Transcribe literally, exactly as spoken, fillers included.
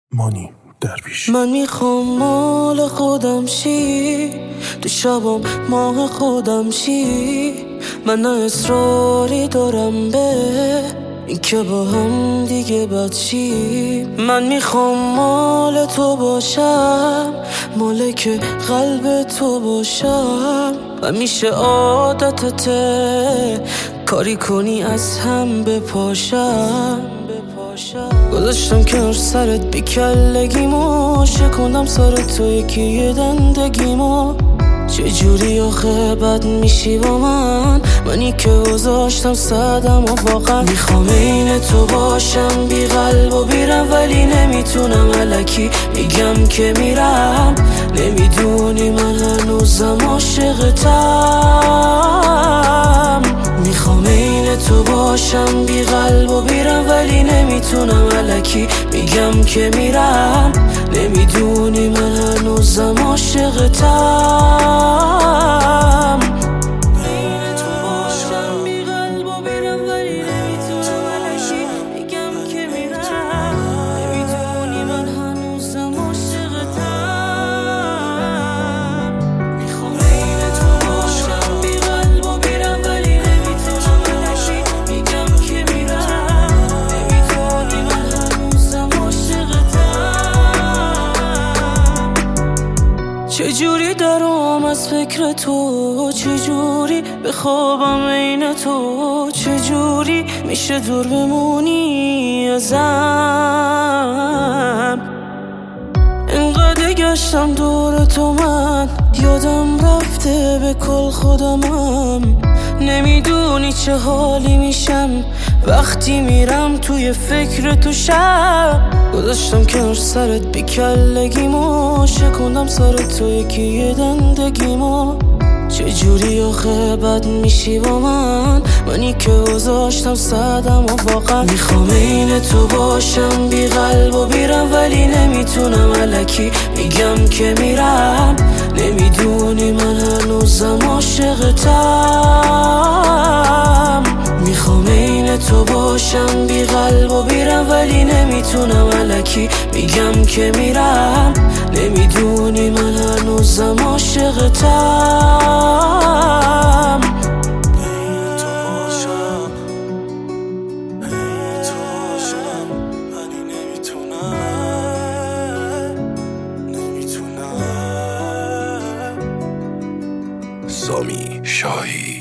مانی درویش. من میخوام مال خودم شی، تو شبام ماه خودم شی. من نه اصراری دارم به این که با هم دیگه بد شی. من میخوام مال تو باشم، مالک قلب تو باشم و میشه عادتته کاری کنی از هم بپاشم. گذاشتم کنار سرت بی کلگیمو، شکندم سر تو یکی یه دندگیمو. چجوری آخه بد میشی با من، منی که گذاشتم صدم و واقعا میخوام این تو باشم، بی قلب و بیرم ولی نمیتونم. الکی میگم که میرم، نمیدونی من هنوزم عاشقتم. میخوام این تو باشم، بی قلب و بیرم ولی نمیتونم. الکی میگم که میرم، نمیدونی من هنوزم عاشقتم. چجوری دارم از فکر تو، چجوری بخوابم عین تو، چجوری میشه دور بمونی ازم. انقدر گشتم دور تو من، یادم رفته به کل خودمم. نمیدونی چه حالی میشم وقتی میرم توی فکر تو شب. گذاشتم کنار سرت بی کلگیمو، شکندم سر تو یکی یه دندگیمو. چجوری آخه بد میشی با من، منی که گذاشتم صدم و واقعا میخوام این تو باشم، بی قلب و بیرم ولی نمیتونم. الکی میگم که میرم، نمیدونی من هنوزم عاشقتم. میخوام این تو باشم، بی قلب و بیرم ولی نمیتونم. الکی میگم که میرم، نمیدونی من هنوزم عاشقتم. سامی شاهی.